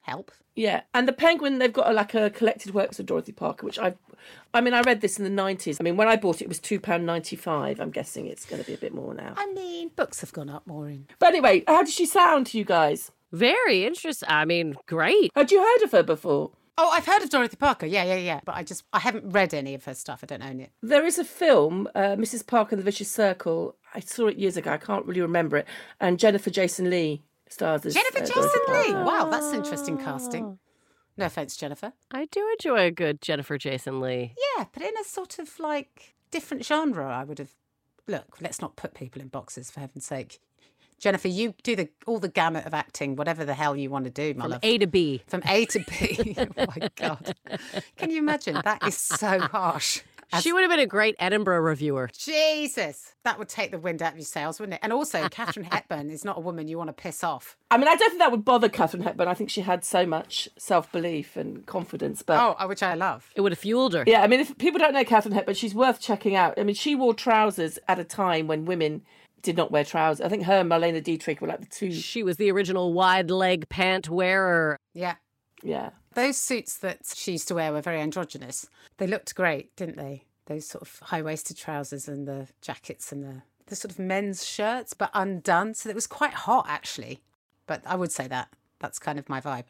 help. Yeah, and the Penguin, they've got a collected works of Dorothy Parker, which I read this in the 90s. I mean, when I bought it, it was £2.95. I'm guessing it's going to be a bit more now. I mean, books have gone up, Maureen. But anyway, how did she sound to you guys? Very interesting. I mean, great. Had you heard of her before? Oh, I've heard of Dorothy Parker. Yeah. But I haven't read any of her stuff. I don't own it. There is a film, Mrs. Parker and the Vicious Circle. I saw it years ago. I can't really remember it. And Jennifer Jason Leigh stars as Jennifer Jason Leigh. Wow, that's interesting casting. No offence, Jennifer. I do enjoy a good Jennifer Jason Leigh. Yeah, but in a sort of like different genre, I would have. Look, let's not put people in boxes, for heaven's sake. Jennifer, you do all the gamut of acting, whatever the hell you want to do, my love. From A to B. From A to B. Oh, my God. Can you imagine? That is so harsh. She would have been a great Edinburgh reviewer. Jesus. That would take the wind out of your sails, wouldn't it? And also, Katharine Hepburn is not a woman you want to piss off. I mean, I don't think that would bother Katharine Hepburn. I think she had so much self-belief and confidence. But which I love. It would have fueled her. Yeah, I mean, if people don't know Katharine Hepburn, she's worth checking out. I mean, she wore trousers at a time when women did not wear trousers. I think her and Marlene Dietrich were like the two. She was the original wide leg pant wearer. Yeah. Yeah. Those suits that she used to wear were very androgynous. They looked great, didn't they? Those sort of high-waisted trousers and the jackets and the sort of men's shirts, but undone. So it was quite hot, actually. But I would say that's kind of my vibe.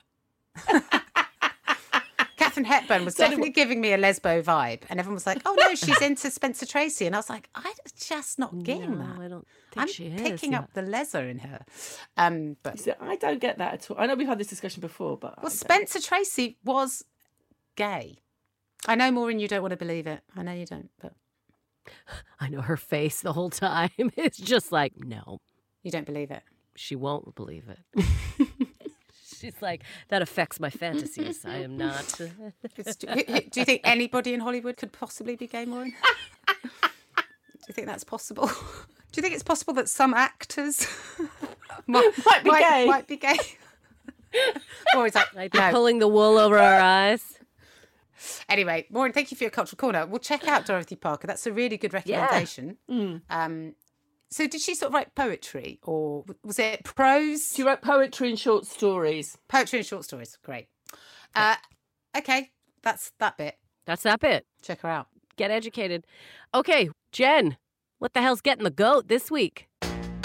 Katharine Hepburn was definitely giving me a lesbo vibe. And everyone was like, oh, no, she's into Spencer Tracy. And I was like, I'm just not getting that. I don't think she is. I'm picking up the leather in her. But see, I don't get that at all. I know we've had this discussion before, but... Well, Spencer Tracy was gay. I know, Maureen, you don't want to believe it. I know you don't, but... I know her face the whole time. It's just like, no. You don't believe it? She won't believe it. She's like, that affects my fantasies. I am not. Do you think anybody in Hollywood could possibly be gay, Maureen? Do you think that's possible? Do you think it's possible that some actors might be gay? Or is that like pulling the wool over our eyes? Anyway, Maureen, thank you for your cultural corner. We'll check out Dorothy Parker. That's a really good recommendation. Yeah. So did she sort of write poetry or was it prose? She wrote poetry and short stories. Poetry and short stories. Great. Okay, that's that bit. That's that bit. Check her out. Get educated. Okay, Jen, what the hell's getting the goat this week? I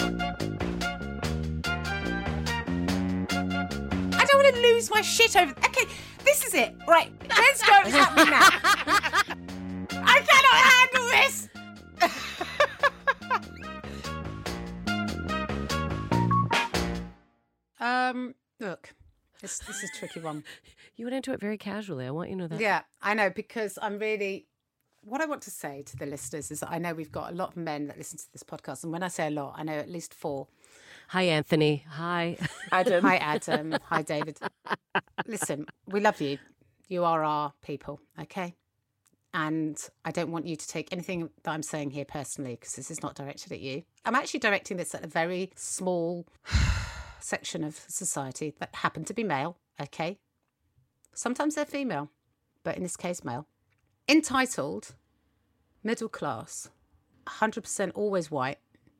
don't want to lose my shit over... Okay, this is it. Right, let's go. It's happening now. I cannot handle this. Look, this is a tricky one. You went into it very casually. I want you to know that. Yeah, I know, because I'm really... What I want to say to the listeners is that I know we've got a lot of men that listen to this podcast. And when I say a lot, I know at least 4. Hi, Anthony. Hi, Adam. Hi, Adam. Hi, David. Listen, we love you. You are our people, okay? And I don't want you to take anything that I'm saying here personally, because this is not directed at you. I'm actually directing this at a very small section of society that happen to be male, okay? Sometimes they're female, but in this case, male. Entitled, middle class, 100% always white.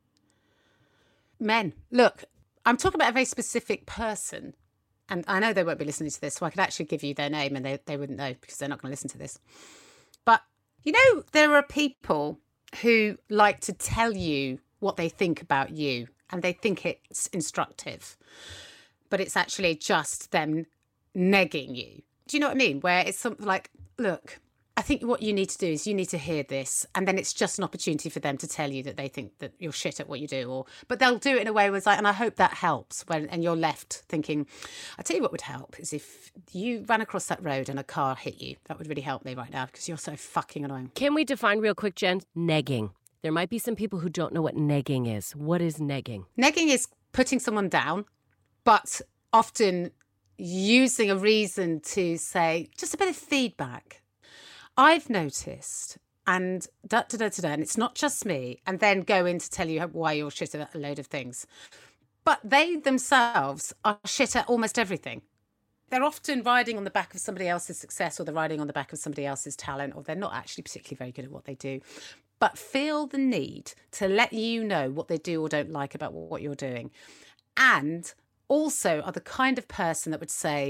Men. Look, I'm talking about a very specific person. And I know they won't be listening to this, so I could actually give you their name and they wouldn't know because they're not going to listen to this. But, you know, there are people who like to tell you what they think about you and they think it's instructive. But it's actually just them negging you. Do you know what I mean? Where it's something like, look, I think what you need to do is you need to hear this, and then it's just an opportunity for them to tell you that they think that you're shit at what you do, but they'll do it in a way where it's like, and I hope that helps. And you're left thinking, I tell you what would help is if you ran across that road and a car hit you. That would really help me right now because you're so fucking annoying. Can we define real quick, Jen? Negging. There might be some people who don't know what negging is. What is negging? Negging is putting someone down, but often using a reason to say just a bit of feedback. I've noticed, and and it's not just me, and then go in to tell you why you're shit at a load of things. But they themselves are shit at almost everything. They're often riding on the back of somebody else's success, or they're riding on the back of somebody else's talent, or they're not actually particularly very good at what they do, but feel the need to let you know what they do or don't like about what you're doing. And also are the kind of person that would say,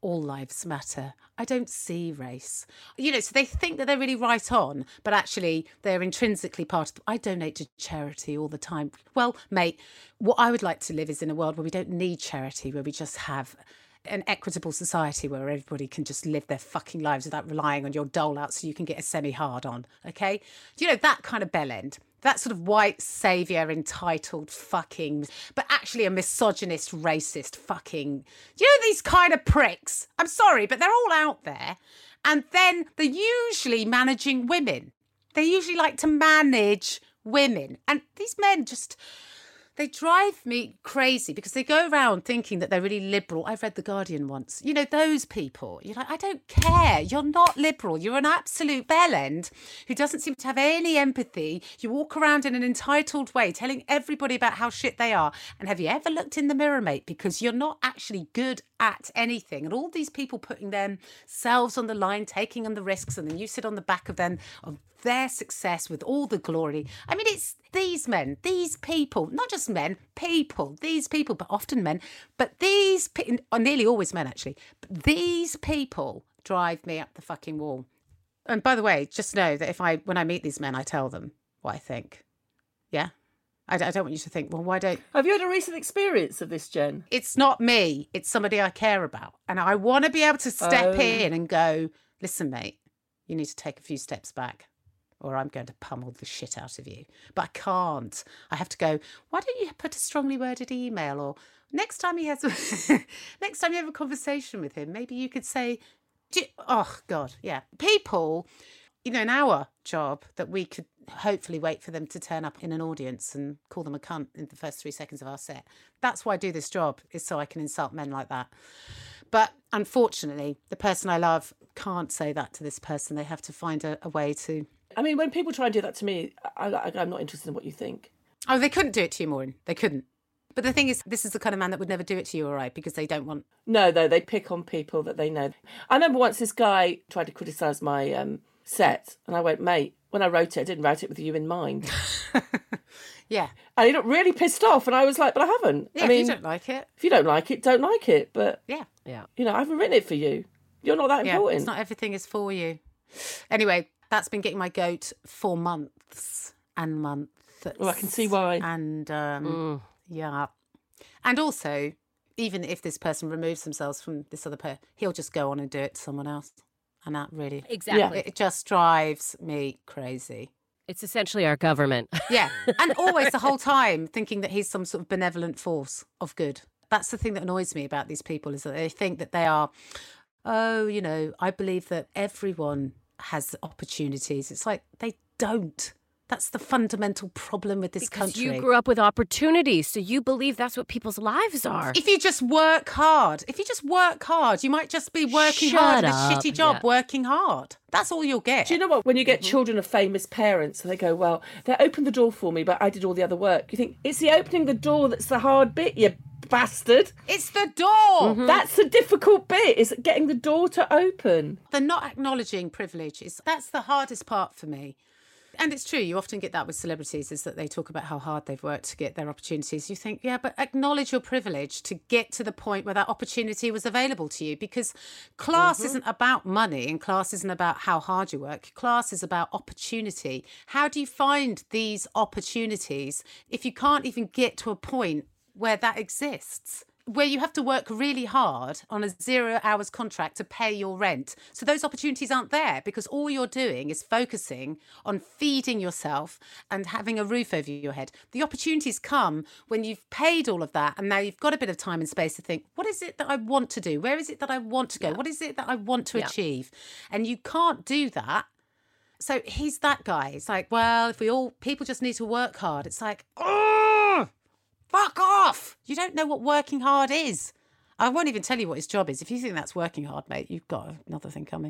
all lives matter. I don't see race. You know, so they think that they're really right on, but actually they're intrinsically part of I donate to charity all the time. Well, mate, what I would like to live is in a world where we don't need charity, where we just have an equitable society where everybody can just live their fucking lives without relying on your dole out so you can get a semi-hard on, okay? You know, that kind of bell end. That sort of white saviour, entitled fucking, but actually a misogynist, racist fucking, you know, these kind of pricks. I'm sorry, but they're all out there. And then they're usually managing women. They usually like to manage women. And these men just, they drive me crazy because they go around thinking that they're really liberal. I've read The Guardian once. You know, those people. You're like, I don't care. You're not liberal. You're an absolute bellend who doesn't seem to have any empathy. You walk around in an entitled way, telling everybody about how shit they are. And have you ever looked in the mirror, mate? Because you're not actually good at anything. And all these people putting themselves on the line, taking on the risks, and then you sit on the back of them, of their success with all the glory. I mean, it's these men, these people, not just men, people, these people, but often men, but these, nearly always men actually, but these people drive me up the fucking wall. And by the way, just know that when I meet these men, I tell them what I think. Yeah? I don't want you to think, well, why don't... Have you had a recent experience of this, Jen? It's not me. It's somebody I care about. And I want to be able to step in and go, listen, mate, you need to take a few steps back, or I'm going to pummel the shit out of you. But I can't. I have to go, why don't you put a strongly worded email? Or next time you have a conversation with him, maybe you could say, oh, God, yeah. People, you know, in our job that we could hopefully wait for them to turn up in an audience and call them a cunt in the first 3 seconds of our set. That's why I do this job, is so I can insult men like that. But unfortunately, the person I love can't say that to this person. They have to find a way to... I mean, when people try and do that to me, I'm not interested in what you think. Oh, they couldn't do it to you, Maureen. They couldn't. But the thing is, this is the kind of man that would never do it to you, all right, because they don't want... No, they pick on people that they know. I remember once this guy tried to criticise my set, and I went, mate, when I wrote it, I didn't write it with you in mind. Yeah. And he got really pissed off, and I was like, but I haven't. Yeah, I mean, if you don't like it. If you don't like it, don't like it. But, yeah. You know, I haven't written it for you. You're not that important. It's not everything is for you. Anyway, that's been getting my goat for months and months. Well, I can see why. And, yeah. And also, even if this person removes themselves from this other person, he'll just go on and do it to someone else. And that really... Exactly. It just drives me crazy. It's essentially our government. Yeah. And always the whole time thinking that he's some sort of benevolent force of good. That's the thing that annoys me about these people, is that they think that they are, oh, you know, I believe that everyone has opportunities. It's like, they don't. That's the fundamental problem with this country. You grew up with opportunities, so you believe that's what people's lives are. If you just work hard, you might just be working hard in a shitty job, working hard. That's all you'll get. Do you know what? When you get children of famous parents and they go, well, they opened the door for me, but I did all the other work. You think, it's the opening the door that's the hard bit, you bastard. It's the door. Mm-hmm. That's the difficult bit, is getting the door to open. They're not acknowledging privilege. That's the hardest part for me. And it's true, you often get that with celebrities, is that they talk about how hard they've worked to get their opportunities. You think, yeah, but acknowledge your privilege to get to the point where that opportunity was available to you, because class isn't about money and class isn't about how hard you work. Class is about opportunity. How do you find these opportunities if you can't even get to a point where that exists? Where you have to work really hard on a 0 hours contract to pay your rent. So those opportunities aren't there because all you're doing is focusing on feeding yourself and having a roof over your head. The opportunities come when you've paid all of that and now you've got a bit of time and space to think, what is it that I want to do? Where is it that I want to go? What is it that I want to achieve? And you can't do that. So he's that guy. It's like, well, people just need to work hard. It's like, oh, fuck off. You don't know what working hard is. I won't even tell you what his job is. If you think that's working hard, mate, you've got another thing coming.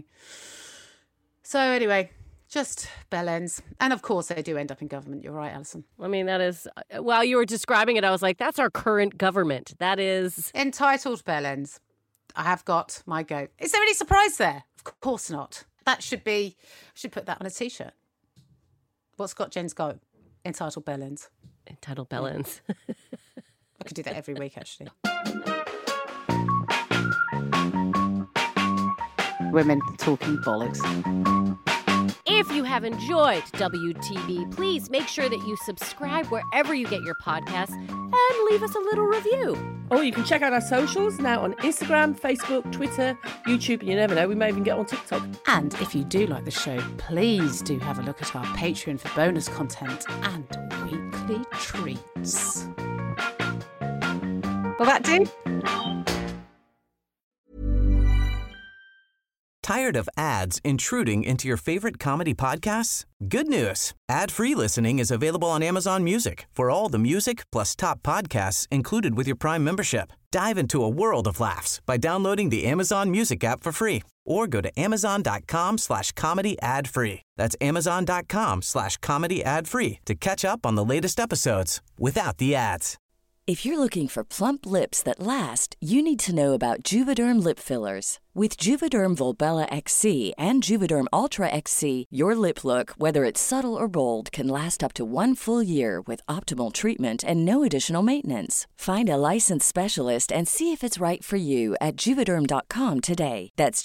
So anyway, just bell ends. And of course they do end up in government. You're right, Alison. I mean, that is, while you were describing it, I was like, that's our current government. That is... Entitled bell ends. I have got my goat. Is there any surprise there? Of course not. That should put that on a T-shirt. What's got Jen's goat? Entitled bell ends. Entitled bell ends. I could do that every week, actually. Women Talking Bollocks. If you have enjoyed WTB, please make sure that you subscribe wherever you get your podcasts and leave us a little review. Or you can check out our socials now on Instagram, Facebook, Twitter, YouTube, and you never know, we may even get on TikTok. And if you do like the show, please do have a look at our Patreon for bonus content and weekly treats. Will that do? Tired of ads intruding into your favorite comedy podcasts? Good news. Ad-free listening is available on Amazon Music for all the music plus top podcasts included with your Prime membership. Dive into a world of laughs by downloading the Amazon Music app for free or go to amazon.com/comedy ad-free. That's amazon.com/comedy ad-free to catch up on the latest episodes without the ads. If you're looking for plump lips that last, you need to know about Juvederm lip fillers. With Juvederm Volbella XC and Juvederm Ultra XC, your lip look, whether it's subtle or bold, can last up to 1 full year with optimal treatment and no additional maintenance. Find a licensed specialist and see if it's right for you at Juvederm.com today. That's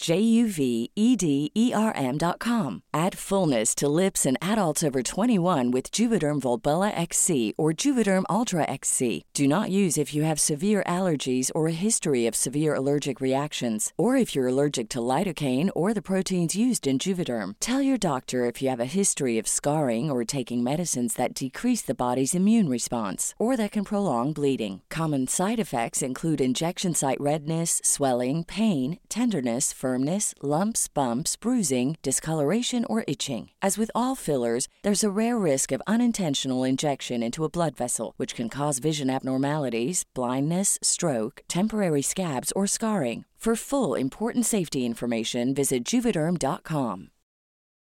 JUVEDERM.com. Add fullness to lips in adults over 21 with Juvederm Volbella XC or Juvederm Ultra XC. Do not use if you have severe allergies or a history of severe allergic reactions, or if you're allergic to lidocaine or the proteins used in Juvederm. Tell your doctor if you have a history of scarring or taking medicines that decrease the body's immune response or that can prolong bleeding. Common side effects include injection site redness, swelling, pain, tenderness, firmness, lumps, bumps, bruising, discoloration, or itching. As with all fillers, there's a rare risk of unintentional injection into a blood vessel, which can cause vision abnormalities, blindness, stroke, temporary scabs, or scarring. For full, important safety information, visit Juvederm.com.